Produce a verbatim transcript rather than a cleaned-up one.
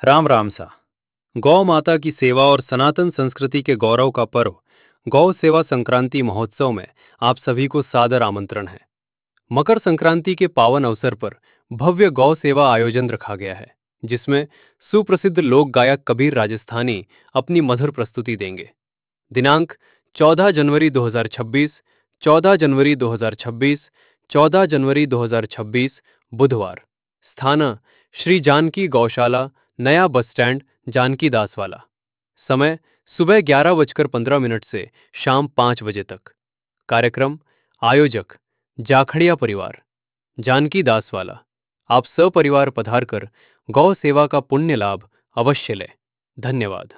राम राम सा। गौ माता की सेवा और सनातन संस्कृति के गौरव का पर्व गौ सेवा संक्रांति महोत्सव में आप सभी को सादर आमंत्रण है। मकर संक्रांति के पावन अवसर पर भव्य गौ सेवा आयोजन रखा गया है, जिसमें सुप्रसिद्ध लोक गायक कबीर राजस्थानी अपनी मधुर प्रस्तुति देंगे। दिनांक चौदह जनवरी दो हज़ार छब्बीस, चौदह जनवरी दो हज़ार छब्बीस, चौदह जनवरी दो हज़ार छब्बीस बुधवार। स्थान श्री जानकी गौशाला, नया बस स्टैंड, जानकी दास वाला। समय सुबह ग्यारह बजकर पंद्रह मिनट से शाम पाँच बजे तक। कार्यक्रम आयोजक जाखड़िया परिवार, जानकी दास वाला। आप सपरिवार पधार कर गौ सेवा का पुण्य लाभ अवश्य लें। धन्यवाद।